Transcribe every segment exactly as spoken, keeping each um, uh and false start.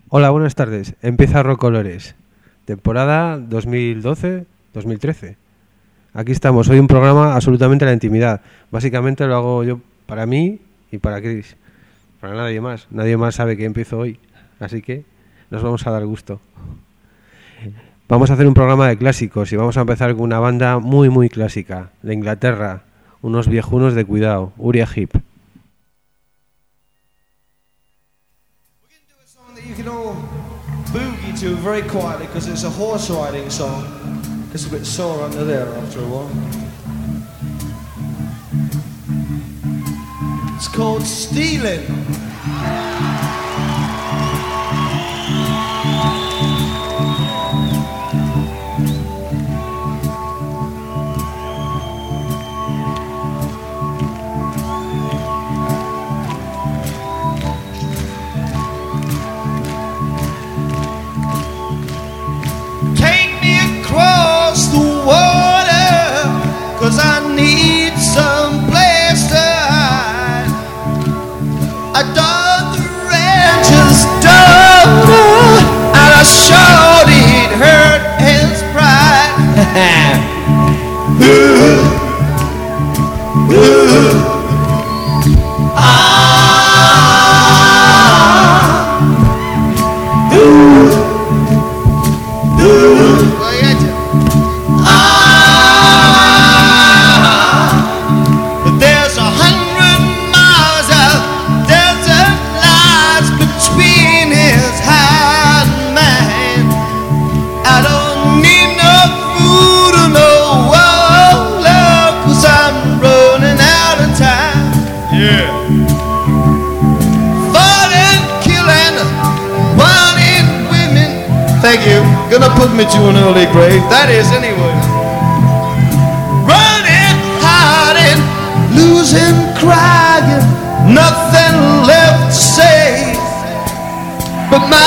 Hola, buenas tardes. Empieza Rocolores, temporada dos mil doce dos mil trece. Aquí estamos, hoy un programa absolutamente a la intimidad. Básicamente lo hago yo para mí y para Chris. Para nadie más. Nadie más sabe que empiezo hoy. Así que nos vamos a dar gusto. Vamos a hacer un programa de clásicos y vamos a empezar con una banda muy muy clásica, de Inglaterra. Unos viejunos de cuidado, Uriah Heep. You can all boogie to very quietly because it's a horse riding song. Gets a bit sore under there after a while. It's called Stealing. I need some place to hide. I dug the rancher's daughter, and I showed he'd hurt his pride. Ooh, ooh, ah, ooh, ooh. Thank you. Gonna put me to an early grave. That is, anyway. Running, hiding, losing, crying. Nothing left to say but my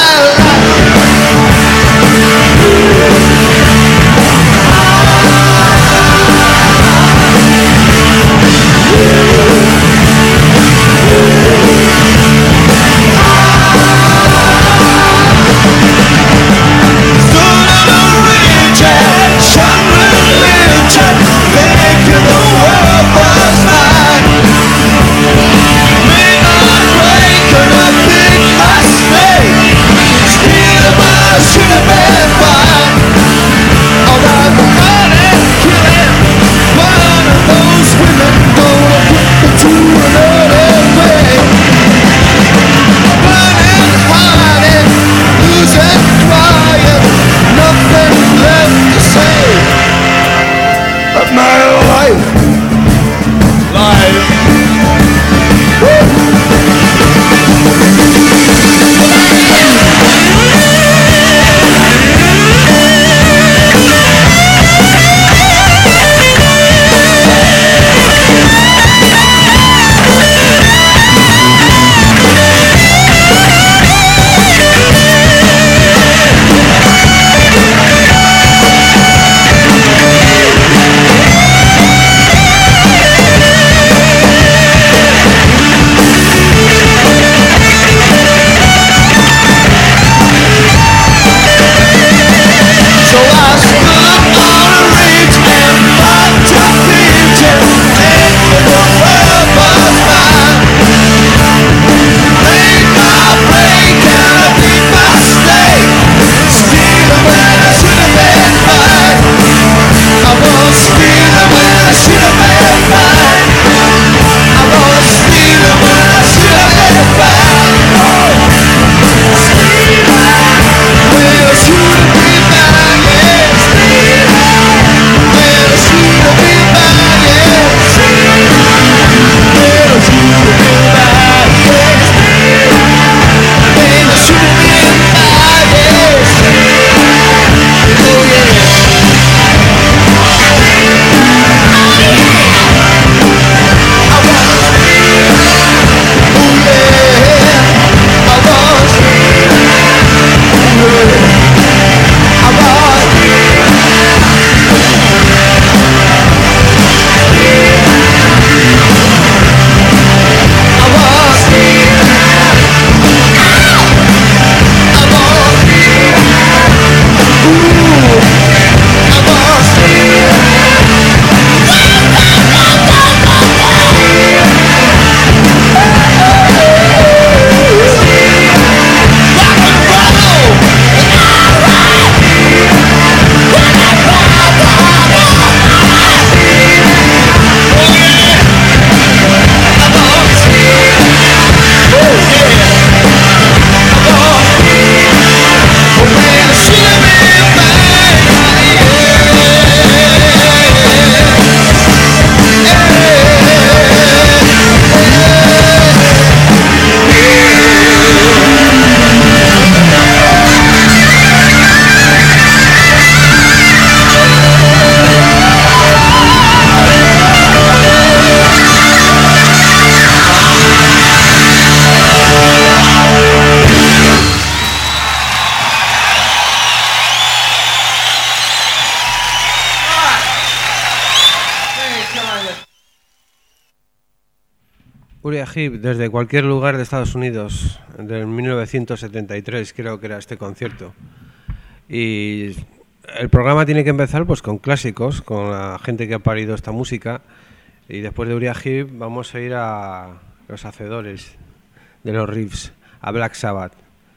Uriah Heep desde cualquier lugar de Estados Unidos, del mil novecientos setenta y tres creo que era este concierto. Y el programa tiene que empezar pues con clásicos, con la gente que ha parido esta música. Y después de Uriah Heep vamos a ir a los hacedores de los riffs, a Black Sabbath,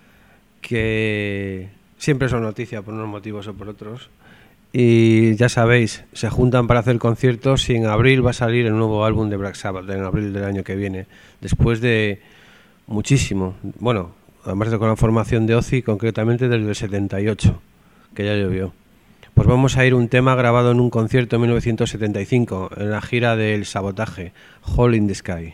que siempre son noticia por unos motivos o por otros. Y ya sabéis, se juntan para hacer conciertos y en abril va a salir el nuevo álbum de Black Sabbath, en abril del año que viene, después de muchísimo, bueno, además de con la formación de Ozzy, concretamente desde el setenta y ocho, que ya llovió. Pues vamos a ir un tema grabado en un concierto en mil novecientos setenta y cinco, en la gira del Sabotaje, Hole in the Sky.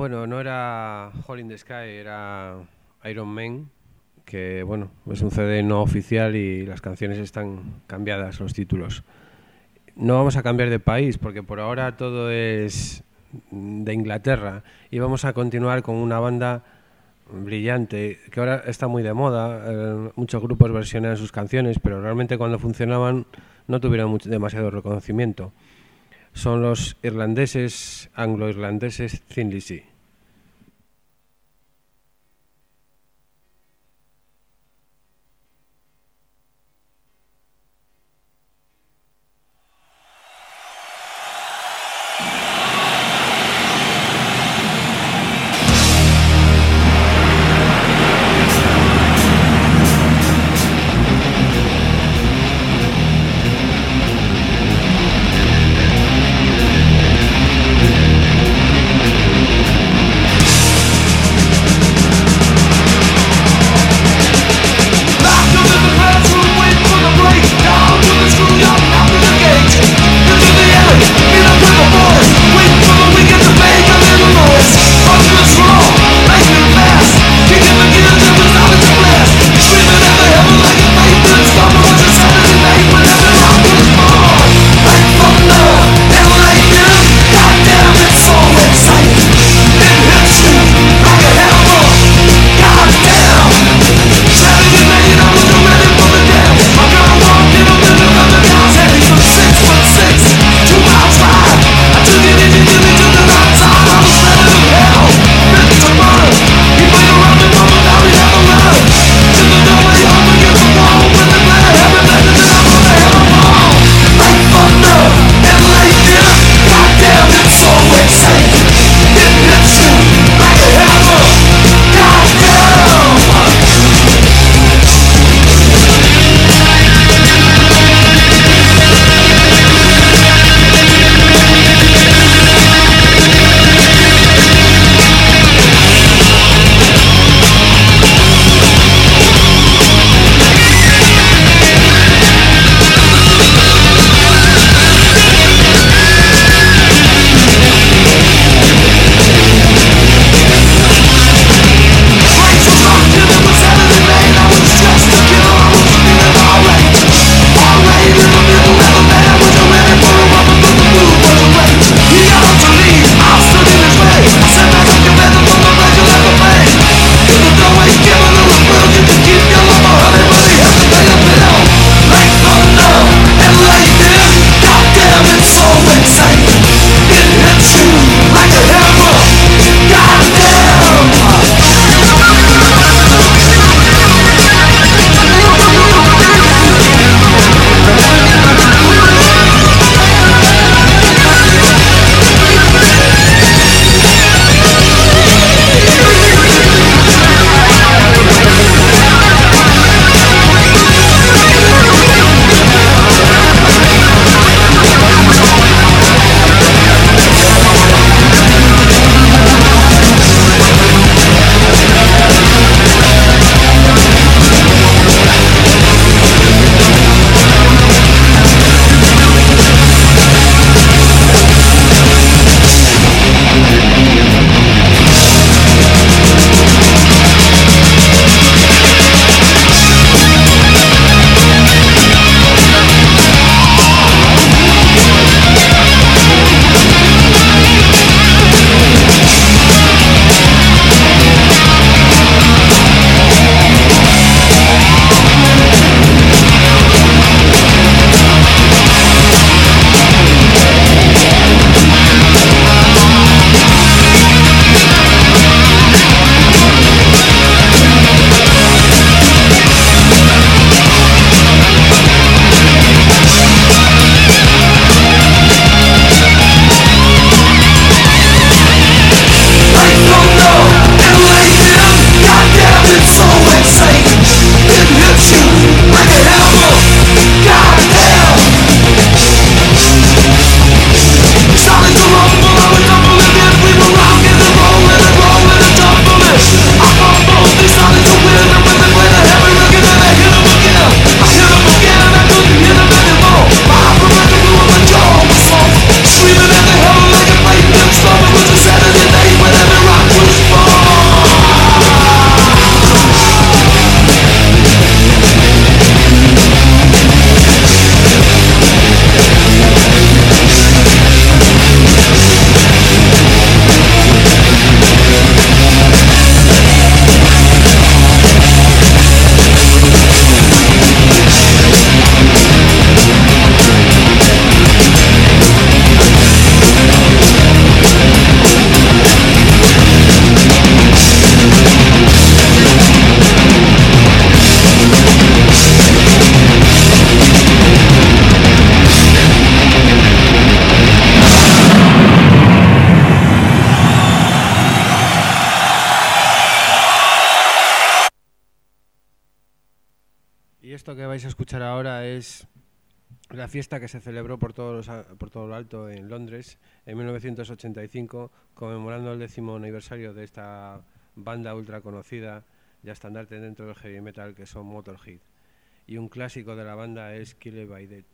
Bueno, no era Hole in the Sky, era Iron Man, que bueno, es un C D no oficial y las canciones están cambiadas, los títulos. No vamos a cambiar de país porque por ahora todo es de Inglaterra y vamos a continuar con una banda brillante que ahora está muy de moda. Eh, muchos grupos versionan sus canciones, pero realmente cuando funcionaban no tuvieron mucho, demasiado reconocimiento. Son los irlandeses, anglo-irlandeses Thin Lizzy. Esto que vais a escuchar ahora es la fiesta que se celebró por todo, los, por todo lo alto en Londres en mil novecientos ochenta y cinco, conmemorando el décimo aniversario de esta banda ultra conocida y estandarte dentro del heavy metal, que son Motorhead. Y un clásico de la banda es Killed by Death.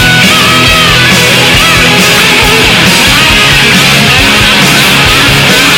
We'll be right back.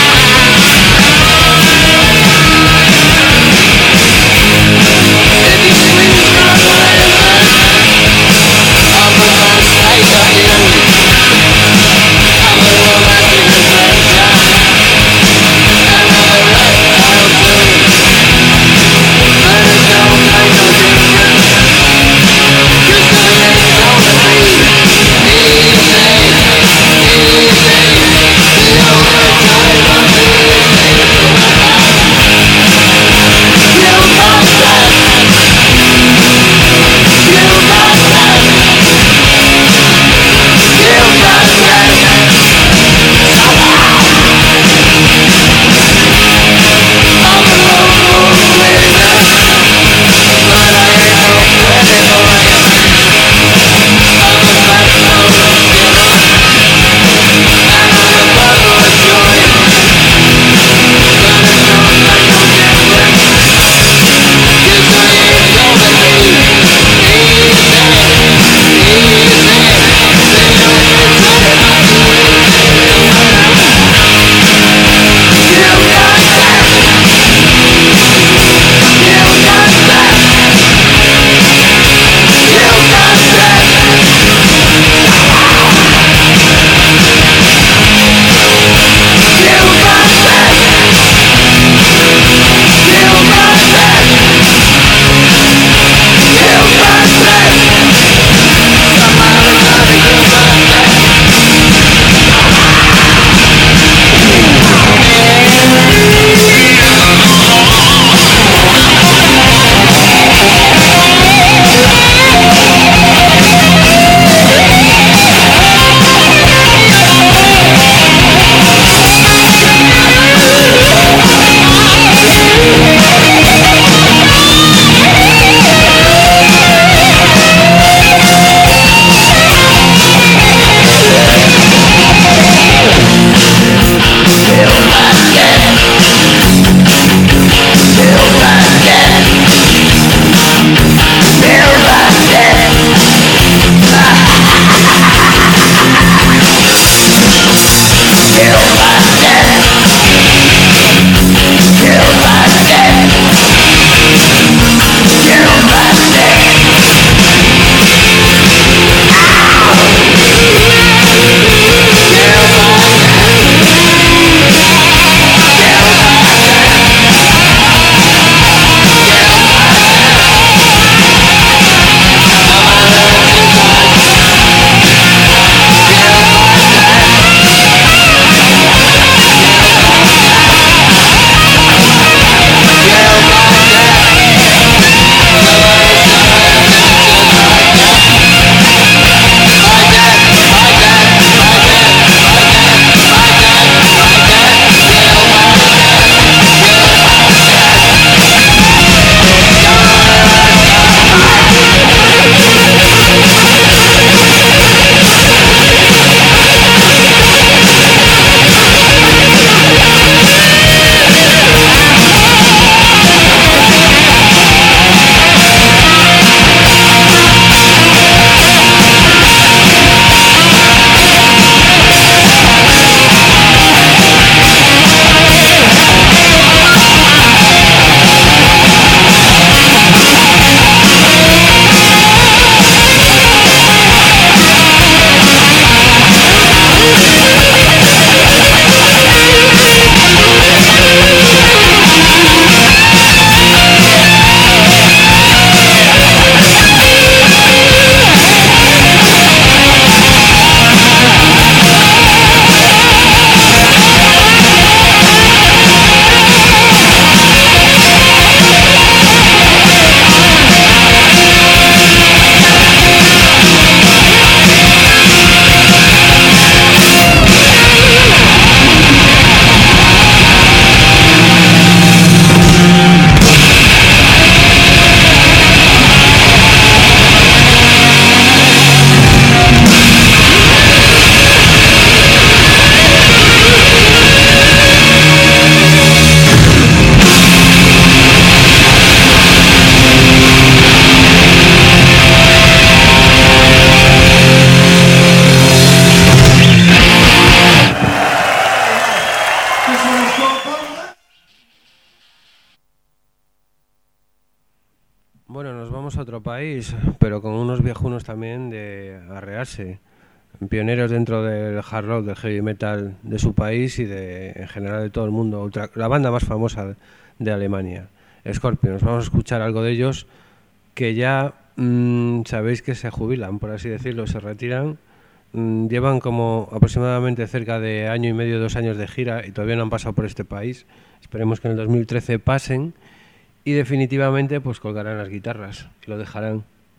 Bueno, nos vamos a otro país, pero con unos viejunos también de arrearse. Pioneros dentro del hard rock, del heavy metal de su país y de, en general de todo el mundo. Ultra, la banda más famosa de Alemania, Scorpions. Vamos a escuchar algo de ellos que ya mmm, sabéis que se jubilan, por así decirlo, se retiran. Mmm, llevan como aproximadamente cerca de año y medio, dos años de gira y todavía no han pasado por este país. Esperemos que en el dos mil trece pasen y definitivamente pues colgarán las guitarras, lo dejarán.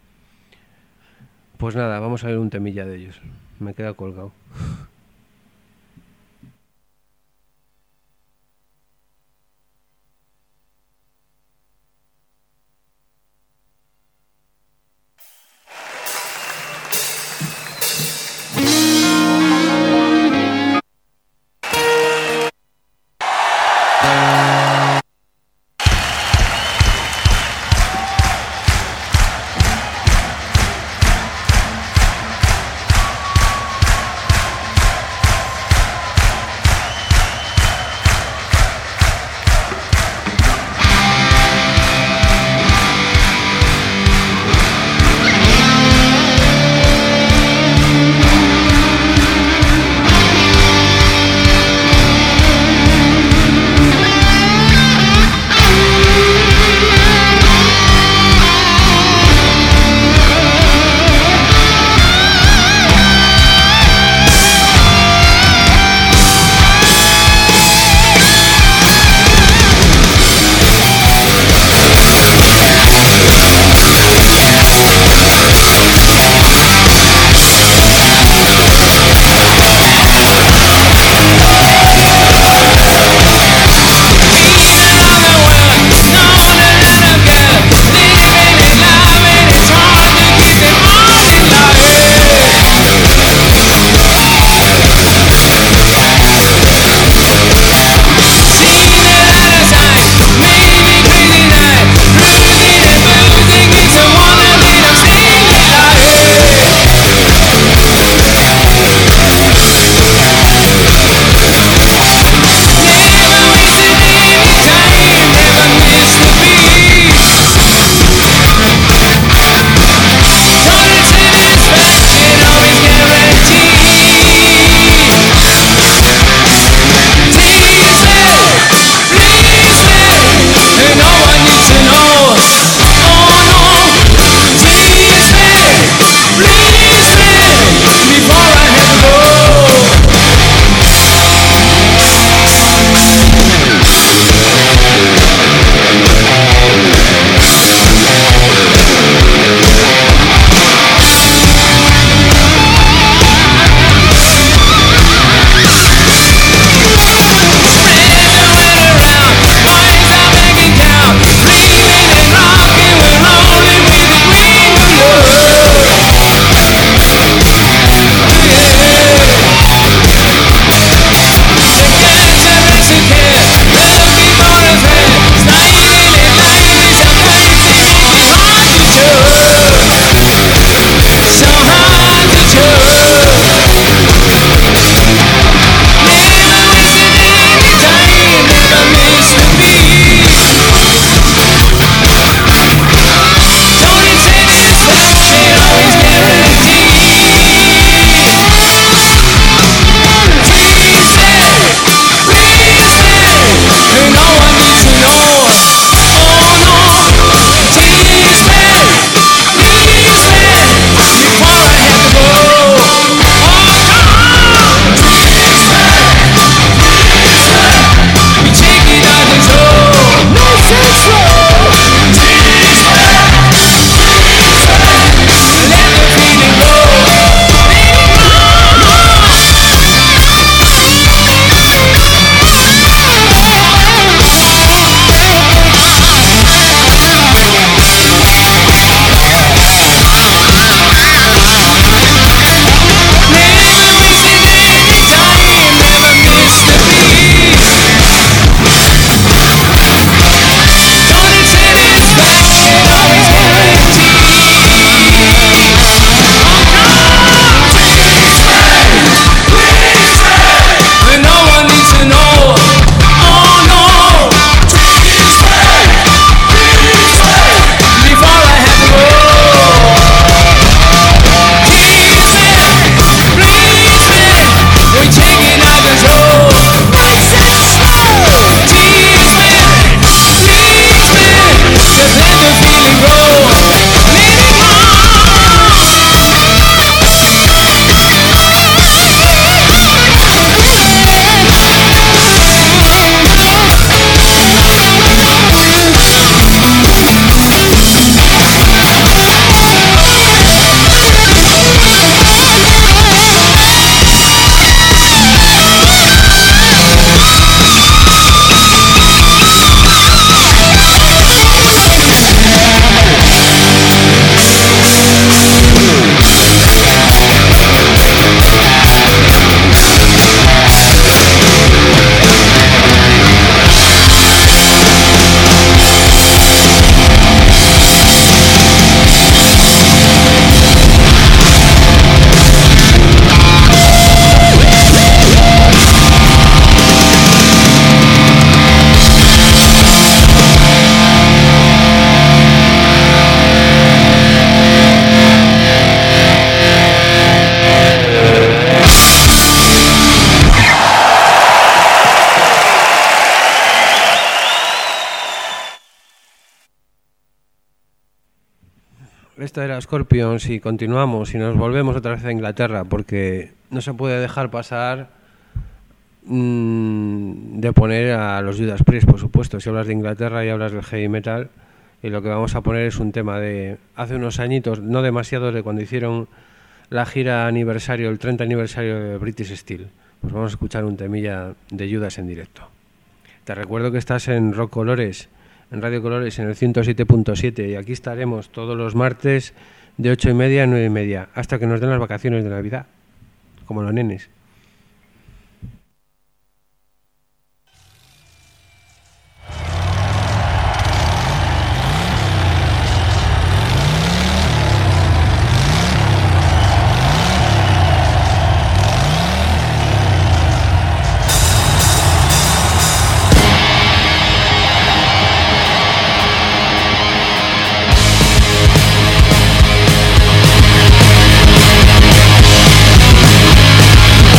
Pues nada, vamos a ver un temilla de ellos. Me queda colgado. Esta era Scorpions y continuamos y nos volvemos otra vez a Inglaterra porque no se puede dejar pasar mmm, de poner a los Judas Priest, por supuesto. Si hablas de Inglaterra y hablas del heavy metal, y lo que vamos a poner es un tema de hace unos añitos, no demasiados, de cuando hicieron la gira aniversario, el treinta aniversario de British Steel. Pues vamos a escuchar un temilla de Judas en directo. Te recuerdo que estás en Rock Colores, en Radio Colores, en el ciento siete punto siete, y aquí estaremos todos los martes de ocho y media a nueve y media, hasta que nos den las vacaciones de Navidad, como los nenes. We'll be right back.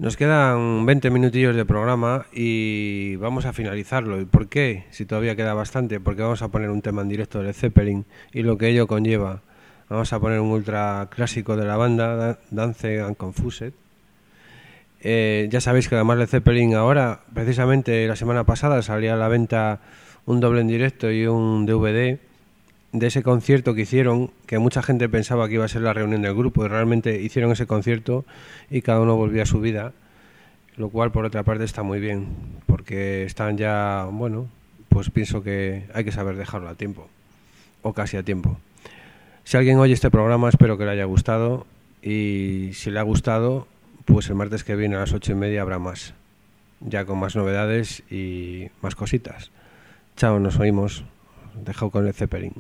Nos quedan veinte minutillos de programa y vamos a finalizarlo. ¿Y por qué? Si todavía queda bastante, porque vamos a poner un tema en directo de Led Zeppelin y lo que ello conlleva. Vamos a poner un ultra clásico de la banda, Dance and Confused. Eh, ya sabéis que además Led Zeppelin ahora, precisamente la semana pasada, salía a la venta un doble en directo y un D V D de ese concierto que hicieron, que mucha gente pensaba que iba a ser la reunión del grupo, y realmente hicieron ese concierto y cada uno volvió a su vida, lo cual por otra parte está muy bien, porque están ya, bueno, pues pienso que hay que saber dejarlo a tiempo, o casi a tiempo. Si alguien oye este programa, espero que le haya gustado, y si le ha gustado, pues el martes que viene a las ocho y media habrá más, ya con más novedades y más cositas. Chao, nos oímos. Dejo con el Zeppelin.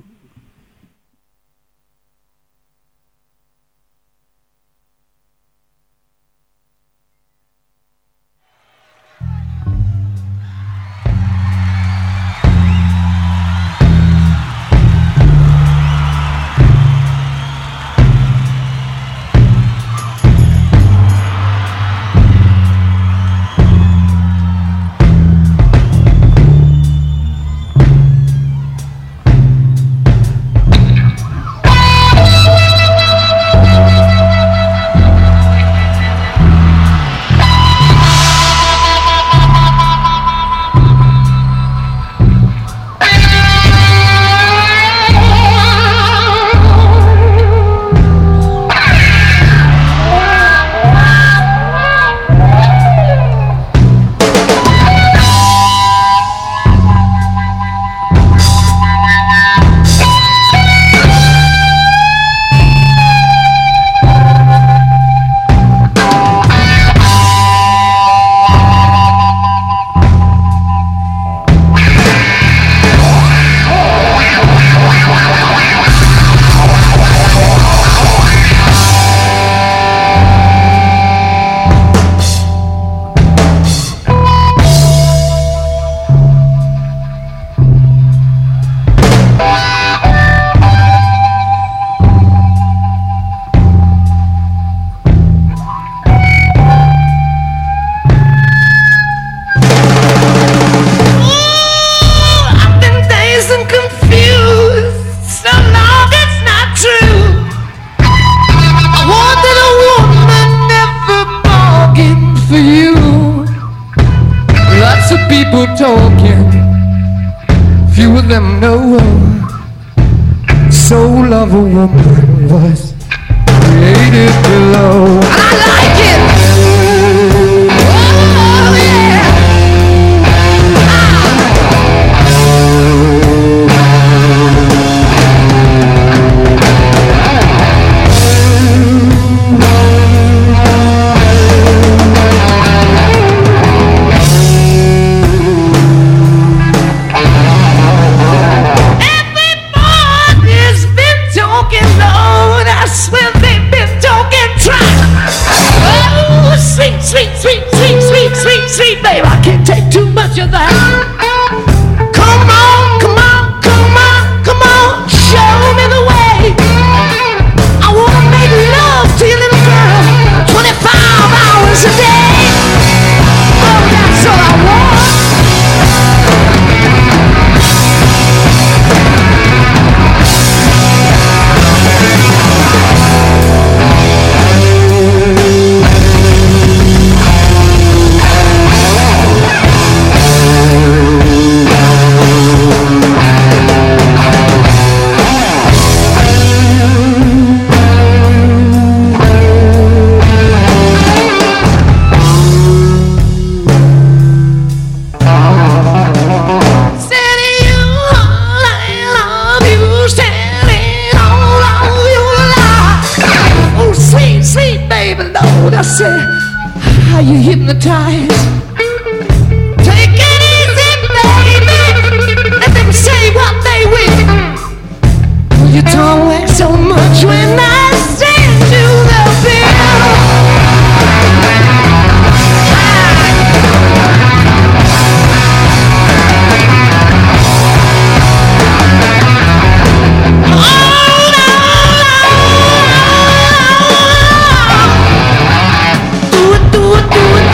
Talking, few of them know. Soul of a woman was created below. I like it. Oh yeah. Sweet babe, I can't take too much of that. Come on, come on, come on, come on, show me the way. I wanna make love to you, little girl, twenty-five hours a day. Oh, that's all I want. I said, how you hypnotize? Take it easy, baby. Let them say what they will. Your tongue wax so much when I send you the bill. Do it, do it, do it.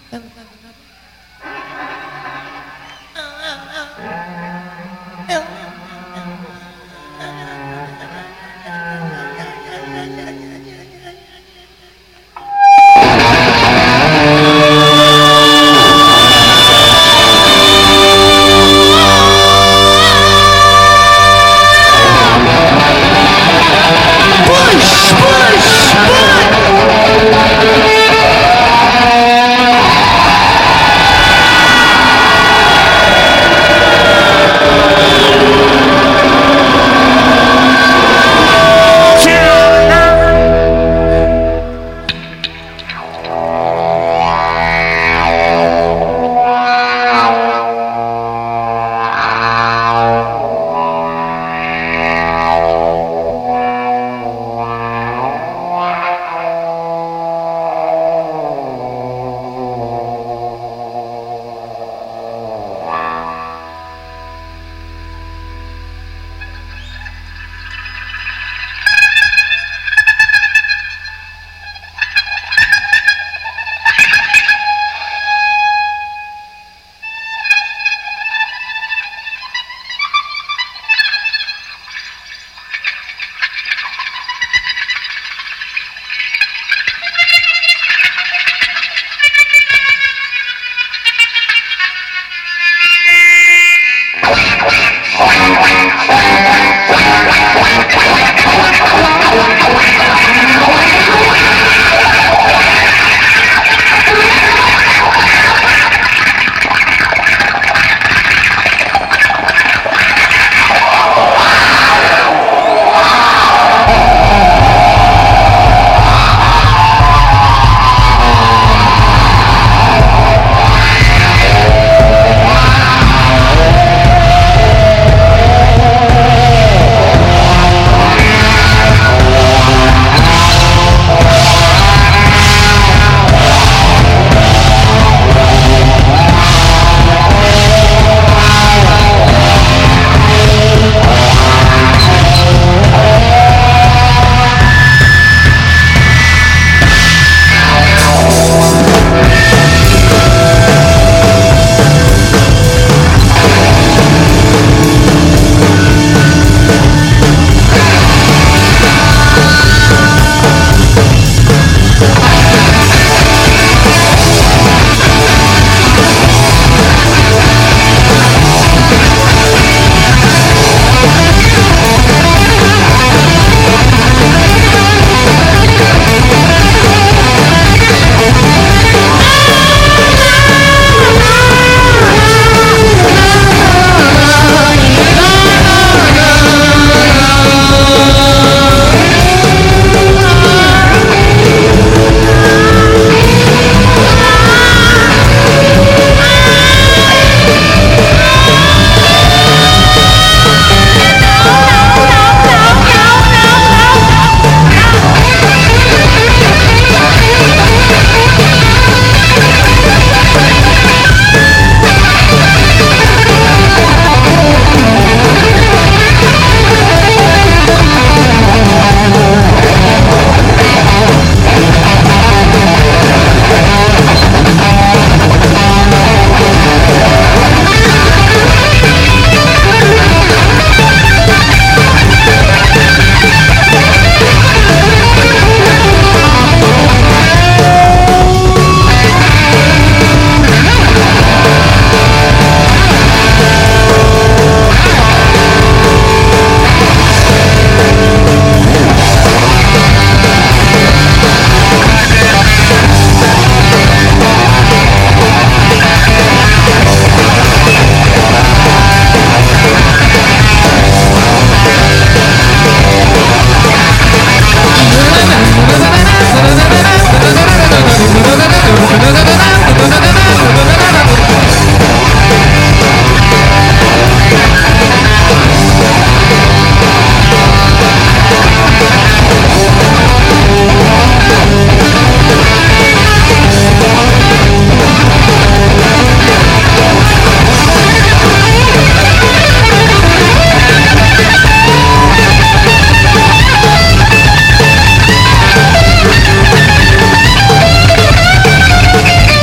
Thank you.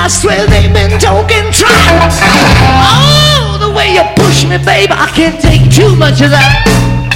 I swear they've been talking trash. Oh, the way you push me, babe, I can't take too much of that.